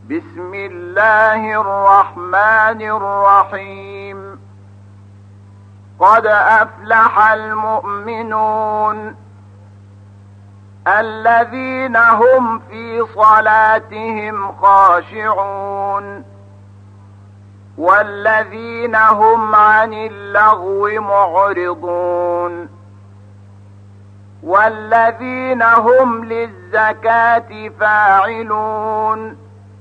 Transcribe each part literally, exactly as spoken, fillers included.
بسم الله الرحمن الرحيم. قد أفلح المؤمنون الذين هم في صلاتهم خاشعون والذين هم عن اللغو معرضون والذين هم للزكاة فاعلون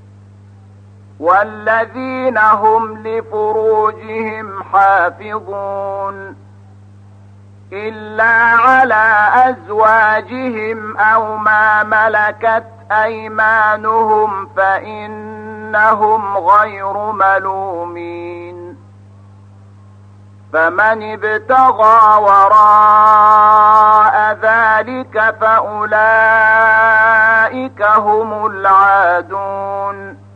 والذين هم لفروجهم حافظون إلا على أزواجهم أو ما ملكت أيمانهم فإنهم غير ملومين. فمن ابتغى وراء ذلك فأولئك هم العادون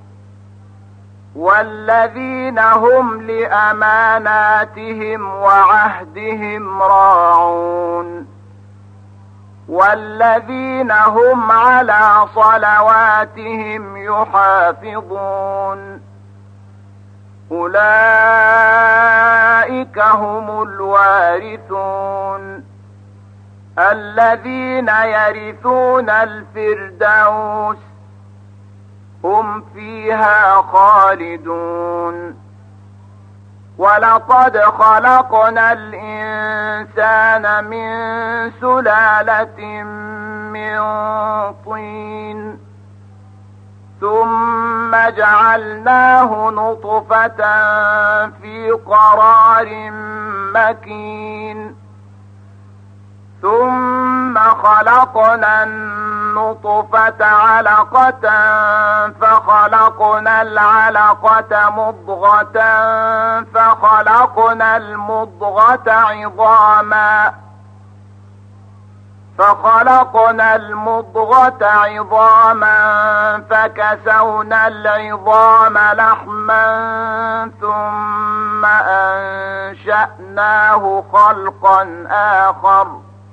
والذين هم لأماناتهم وعهدهم راعون والذين هم على صلواتهم يحافظون أولئك هم الوارثون الذين يرثون الفردوس هم فيها خالدون. ولقد خلقنا الإنسان من سلالة من طين ثم جعلناه نطفة في قرار مكين ثم خلقنا النطفة علقة فخلقنا العلقة مضغة فخلقنا المضغة عظاما فخلقنا المضغة عظاما فكسونا العظام لحما ثم أنشأناه خلقا آخر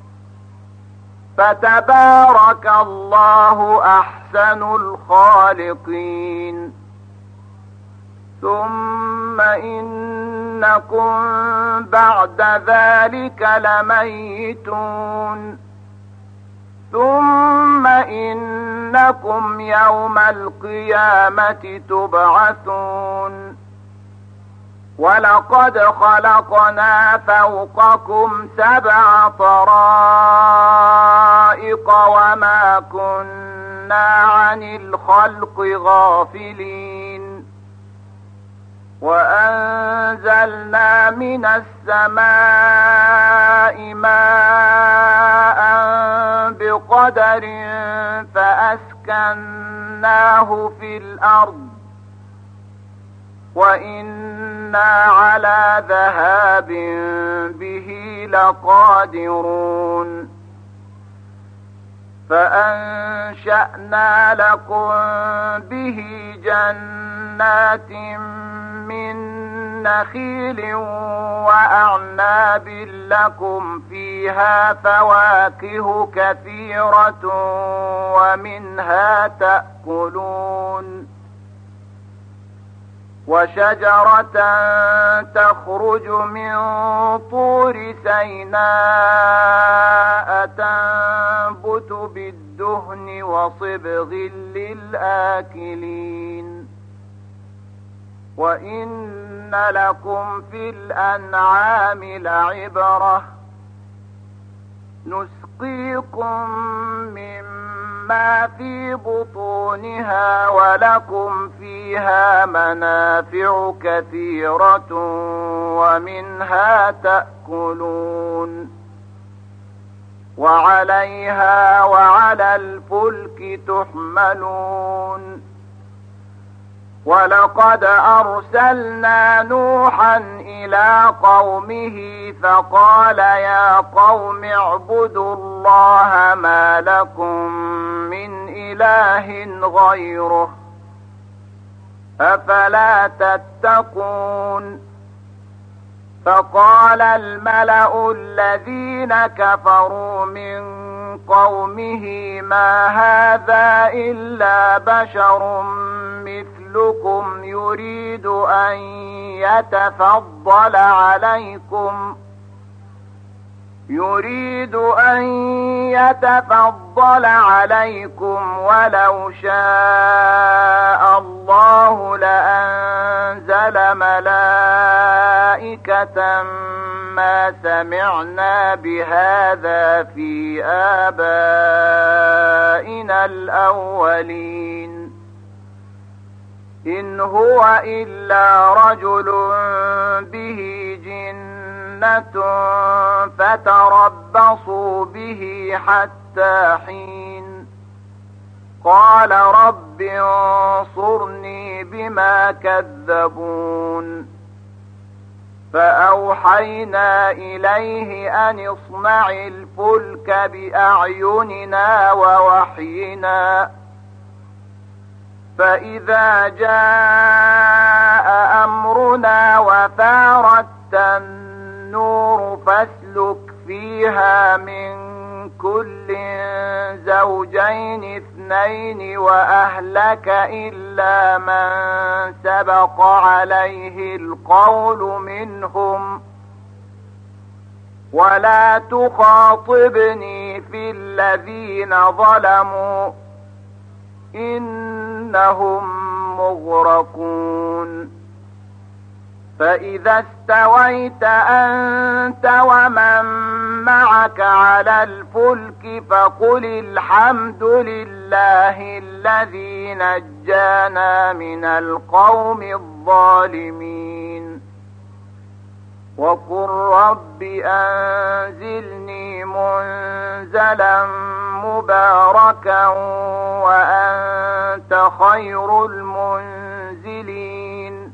فتبارك الله أحسن الخالقين. ثم إنكم بعد ذلك لميتون ثم إنكم يوم القيامة تبعثون. ولقد خلقنا فوقكم سبع طرائق وما كنا عن الخلق غافلين وأنزلنا من السماء ماء بقدر فأسكناه في الأرض وإنا على ذهاب به لقادرون. فأنشأنا لكم به جنات من نخيل وأعناب لكم فيها فواكه كثيرة ومنها تأكلون وشجرة تخرج من طور سيناء تنبت بالدهن وصبغ للآكلين. وإن لكم في الأنعام لعبرة نسقيكم مما في بطونها ولكم فيها منافع كثيرة ومنها تأكلون وعليها وعلى الفلك تحملون. ولقد أرسلنا نوحا إلى قومه فقال يا قوم اعبدوا الله ما لكم من إله غيره أفلا تتقون. فقال الملأ الذين كفروا من قومه ما هذا إلا بشر مثلكم يريد أن يتفضل عليكم يريد أن يتفضل عليكم ولو شاء الله لأنزل ملائكة ما سمعنا بهذا في آبائنا الأولين إن هو إلا رجل به جنة فتربصوا به حتى حين قال رب انصرني بما كذبون فأوحينا إليه أن اصنع الفلك بأعيننا ووحينا فإذا جاء أمرنا وفارت النور فاسلك فيها من كل زوجين اثنين وأهلك إلا من سبق عليه القول منهم ولا تخاطبني في الذين ظلموا إنهم مغرقون فإذا استويت أنت ومن معك على الفلك فقل الحمد لله الذي نجانا من القوم الظالمين وقل رب أنزلني منزلا مباركا وأنت خير المنزلين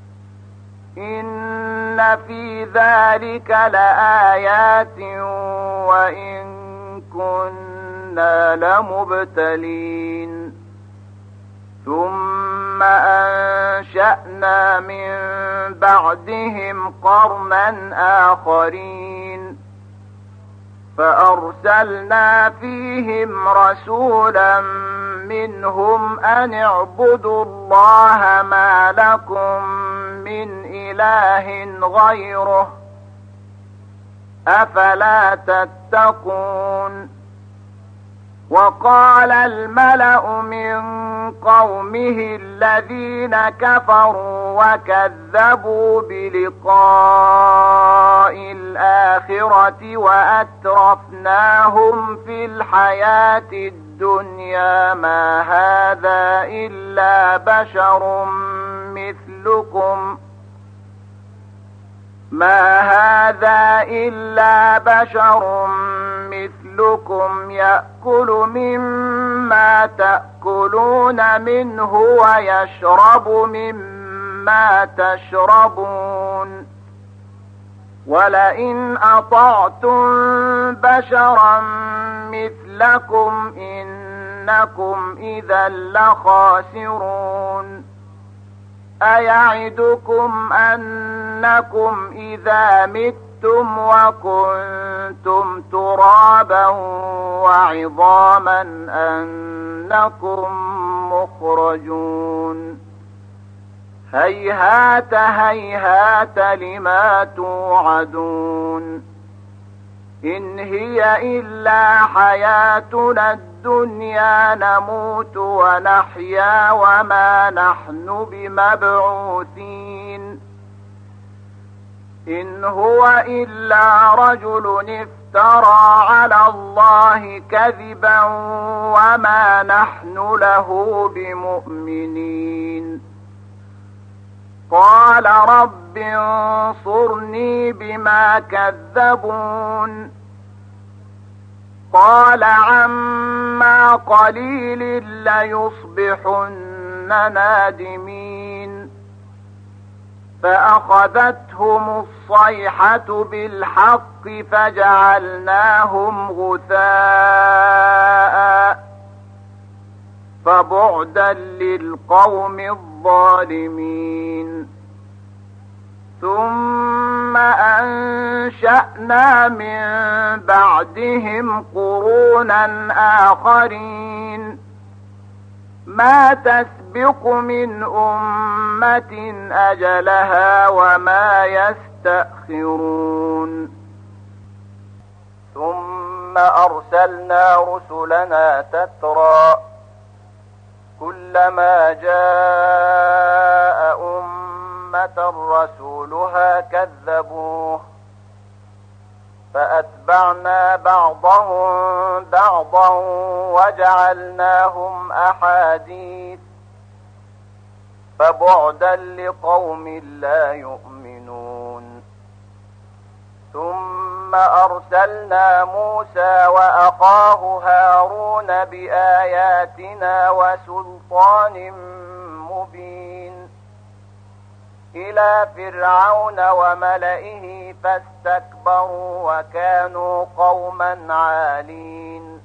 إن في ذلك لآيات وإن كنا لمبتلين ثم أنشأنا من بعدهم قرنا آخرين فأرسلنا فيهم رسولا منهم أن اعبدوا الله ما لكم من إله غيره أفلا تتقون وقال الملأ من قومه الذين كفروا وكذبوا بلقاء الآخرة وأترفناهم في الحياة الدنيا ما هذا إلا بشر مثلكم ما هذا إلا بشر مثلكم يأكل مما تأكلون منه ويشرب مما تشربون ولئن أطعتم بشرا مثلكم إنكم إذا لخاسرون أيعدكم أنكم إذا متم وكنتم ترابا وعظاما أنكم مخرجون هيهات هيهات لما توعدون إن هي إلا حياتنا الدنيا نموت ونحيا وما نحن بمبعوثين إن هو إلا رجل افترى على الله كذبا وما نحن له بمؤمنين قال رب انصرني بما كذبون قال عما قليل ليصبحن نادمين فأخذتهم الصيحة بالحق فجعلناهم غثاء فبعدا للقوم الظالمين ثم أنشأنا من بعدهم قرونا آخرين ما تسبق من أمة أجلها وما يستأخرون ثم أرسلنا رسلنا تترى كلما جاء أمة رسولها كذبوه فأتبعنا بعضهم بعضا وجعلناهم أحاديث فبعدا لقوم لا يؤمنون ثم أرسلنا موسى وأخاه هارون بآياتنا وسلطان مبين إلى فرعون وملئه فاستكبروا وكانوا قوما عالين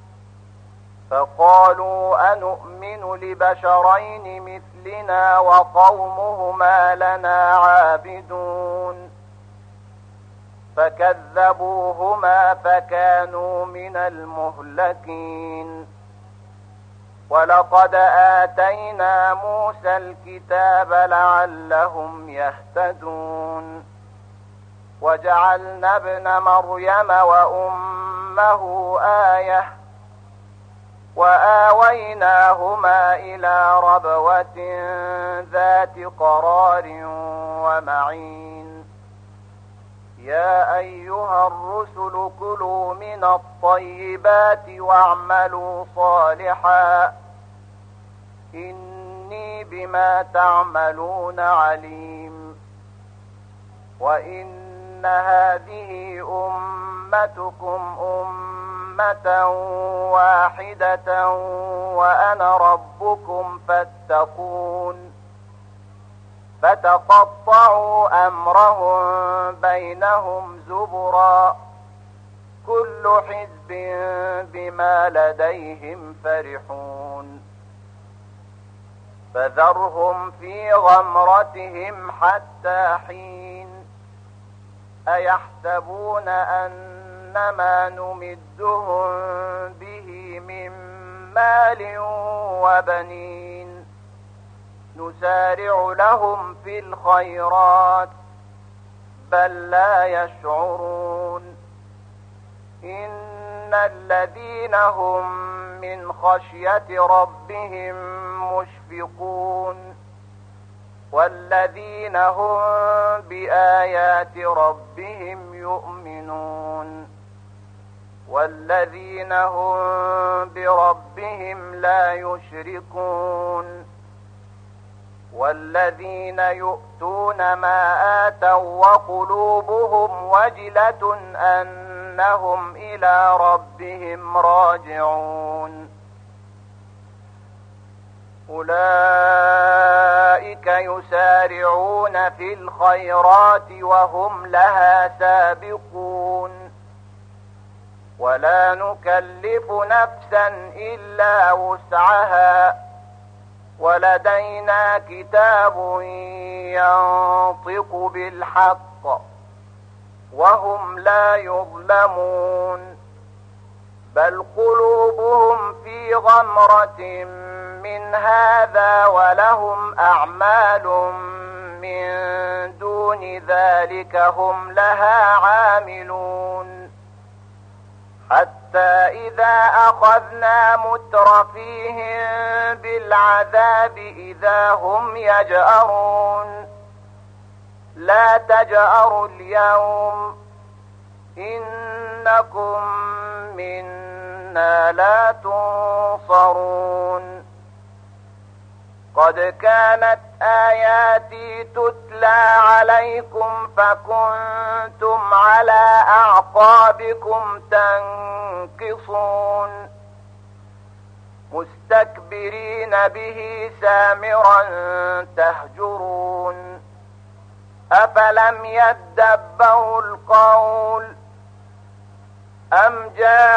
فقالوا أنؤمن لبشرين مثلنا وقومهما لنا عابدون فكذبوهما فكانوا من المهلكين ولقد آتينا موسى الكتاب لعلهم يهتدون وجعلنا ابن مريم وأمه آية وآويناهما إلى ربوة ذات قرار ومعين يا أيها الرسل كلوا من الطيبات واعملوا صالحا إني بما تعملون عليم وإن هذه أمتكم أمة واحدة وأنا ربكم فاتقون فتقطعوا أمرهم بينهم زبرا كل حزب بما لديهم فرحون فذرهم في غمرتهم حتى حين أيحسبون أنما نمدهم به من مال وبنين نسارع لهم في الخيرات بل لا يشعرون إن الذين هم من خشية ربهم مشفقون والذين هم بآيات ربهم يؤمنون والذين هم بربهم لا يشركون والذين يؤتون ما آتوا وقلوبهم وجلة أنهم إلى ربهم راجعون أولئك يسارعون في الخيرات وهم لها سابقون ولا نكلف نفسا إلا وسعها ولدينا كتاب ينطق بالحق وهم لا يظلمون بل قلوبهم في غمرة من هذا ولهم أعمال من دون ذلك هم لها عاملون حتى إذا أخذنا مترفيهم بالعذاب إذا هم يجأرون لا تجأروا اليوم إنكم منا لا تنصرون قد كانت آياتي تتلى عليكم فكنتم على أعقابكم تنكصون مستكبرين به سامرا تهجرون أفلم يدبروا القول أم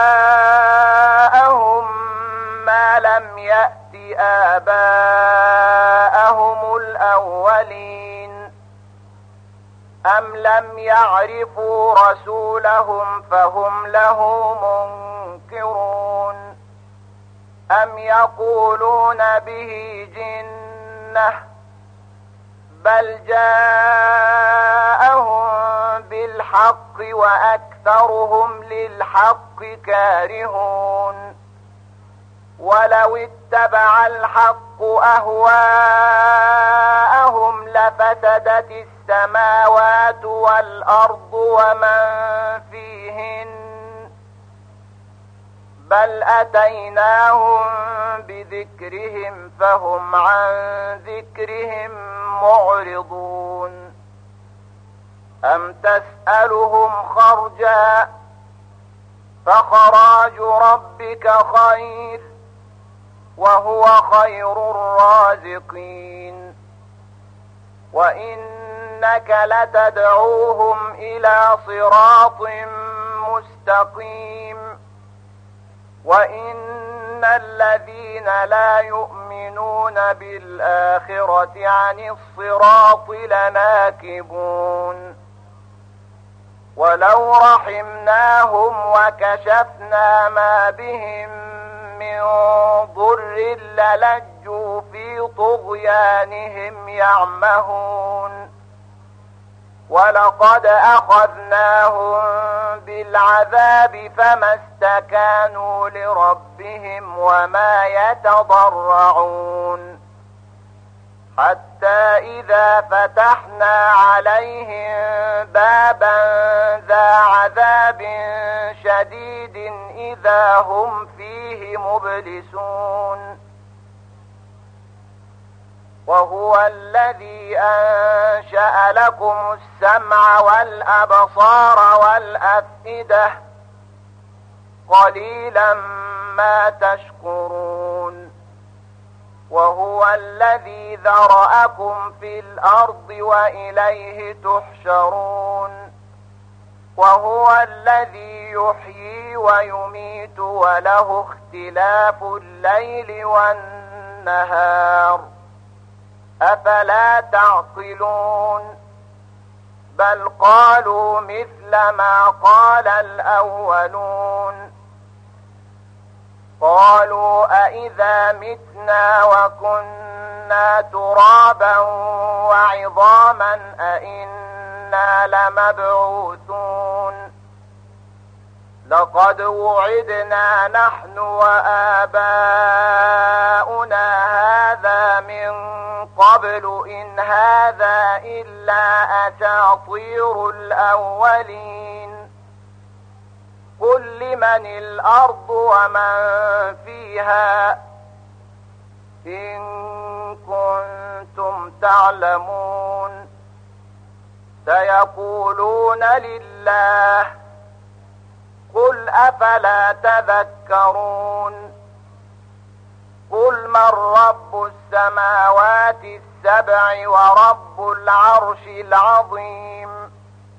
جاءهم ما لم يأت آباءهم الأولين أم لم يعرفوا رسولهم فهم له منكرون أم يقولون به جنة بل جاءهم بالحق وأكثرهم للحق كارهون ولو اتبع الحق أهواءهم لفسدت السماوات والأرض ومن فيهن بل أتيناهم بذكرهم فهم عن ذكرهم معرضون أم تسألهم خرجا فخراج ربك خير وهو خير الرازقين وإنك لتدعوهم إلى صراط مستقيم وإن الذين لا يؤمنون بالآخرة عن الصراط لناكبون ولو رحمناهم وكشفنا ما بهم من ضر للجوا في طغيانهم يعمهون ولقد أخذناهم بالعذاب فما استكانوا لربهم وما يتضرعون حتى إذا فتحنا عليهم بابا ذا عذاب شديد إذا هم فيه مبلسون وهو الذي أنشأ لكم السمع والأبصار والأفئدة قليلا ما تشكرون وهو الذي ذرأكم في الأرض وإليه تحشرون وهو الذي يحيي ويميت وله اختلاف الليل والنهار أفلا تعقلون بل قالوا مثل ما قال الأولون قالوا أئذا متنا وكنا ترابا وعظاما أئنا لمبعوثون لقد وعدنا نحن وآباؤنا هذا من قبل إن هذا إلا أساطير الأولين قل لمن الأرض ومن فيها إن كنتم تعلمون سيقولون لله قل أفلا تذكرون قل من رب السماوات السبع ورب العرش العظيم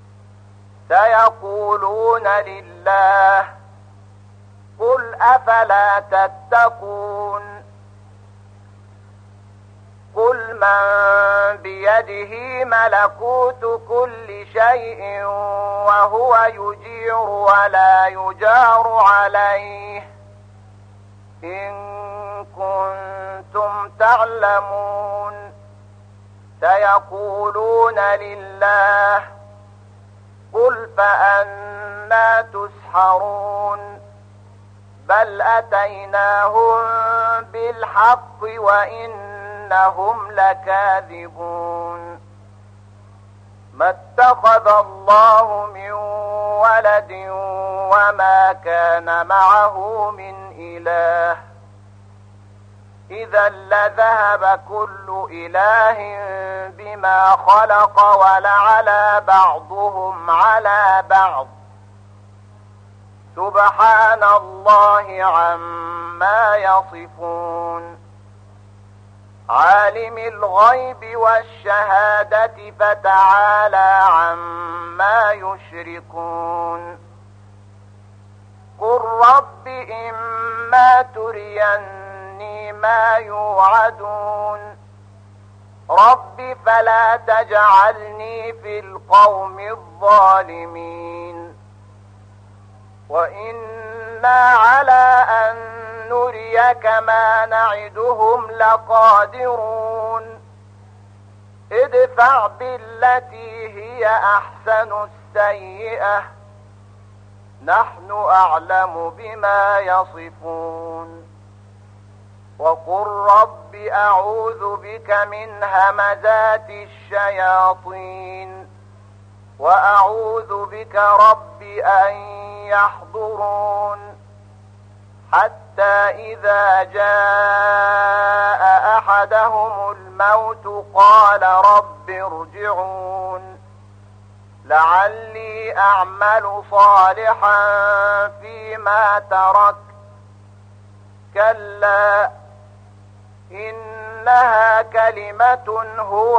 سيقولون لله قل أفلا تتقون قل من بيده ملكوت كل شيء وهو يجير ولا يجار عليه إن كنتم تعلمون سيقولون لله قل فأنا تسحرون بل أتيناهم بالحق وإنهم لكاذبون ما اتخذ الله من ولد وما كان معه من إله إذا لذهب كل إله بما خلق ولعلى بعضهم على بعض سبحان الله عما يصفون عالم الغيب والشهادة فتعالى عما يشركون قل رب إما تريني ما يوعدون رب فلا تجعلني في القوم الظالمين وإنا على أن نريك ما نعدهم لقادرون ادفع بالتي هي أحسن السيئة نحن أعلم بما يصفون وقل رب أعوذ بك من همزات الشياطين وأعوذ بك رب أن يحضرون حتى إذا جاء أحدهم الموت قال رب ارجعون لعلي أعمل صالحا فيما ترك كلا إنها كلمة هو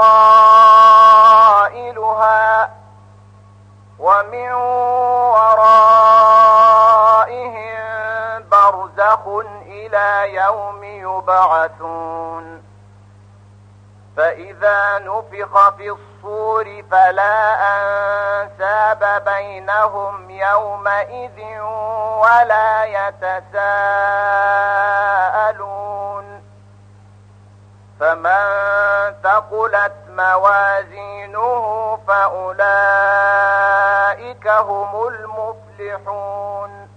قائلها ومن ورائهم برزخ إلى يوم يبعثون فإذا نفخ في الصور فلا أنساب بينهم يومئذ ولا يتساءلون فمن ثقلت موازينه فأولئك هم المفلحون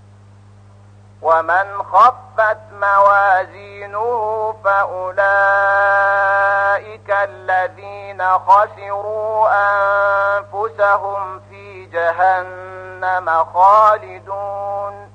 ومن خفت موازينه فأولئك الذين خسروا أنفسهم في جهنم خالدون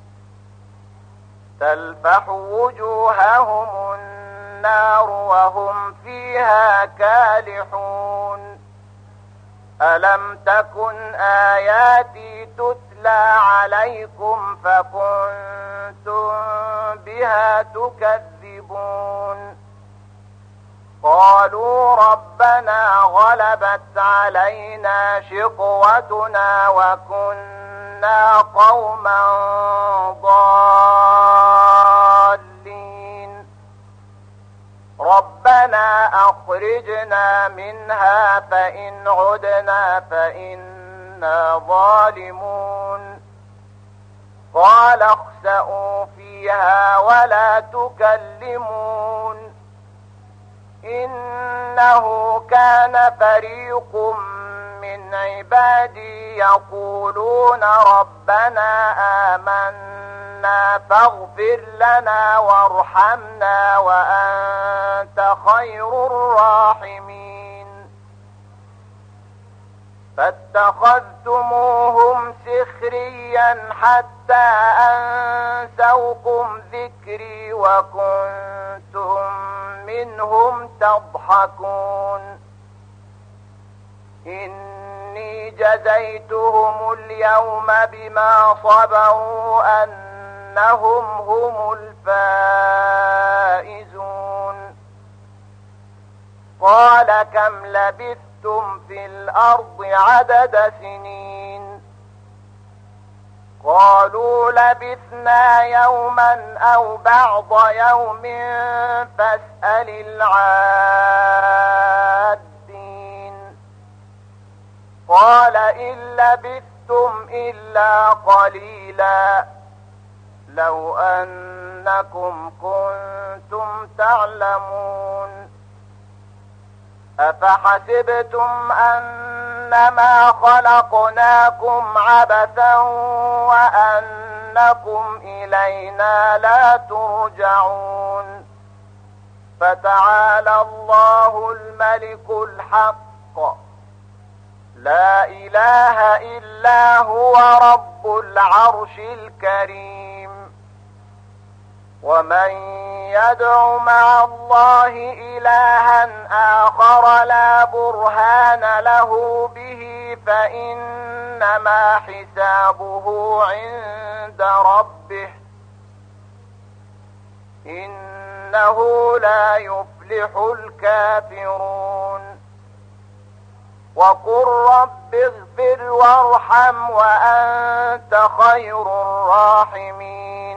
تلفح وجوههم النار وهم فيها كالحون ألم تكن آياتي تتلى عليكم فكنتم بها تكذبون قالوا ربنا غلبت علينا شقوتنا وكنا قوما ضالين ربنا أخرجنا منها فإن عدنا فإنا ظالمون قال اخسئوا فيها ولا تكلمون إنه كان فريق من عبادي يقولون ربنا آمنا فاغفر لنا وارحمنا وأنت خير الراحمين فاتخذتموهم سخريا حتى أنسوكم ذكري وكنتم منهم تضحكون إني جزيتهم اليوم بما صبروا أنهم هم الفائزون قال كم لبثتم في الأرض عدد سنين قالوا لبثنا يوما أو بعض يوم فاسأل العادين قال إن لبثتم إلا قليلا لو أنكم كنتم تعلمون أفحسبتم أنما خلقناكم عبثا وأنكم إلينا لا ترجعون فتعالى الله الملك الحق لا إله إلا هو رب العرش الكريم ومن يدع مع الله إلها آخر لا برهان له به فإنما حسابه عند ربه إنه لا يفلح الكافرون وقل رب اغفر وارحم وأنت خير الراحمين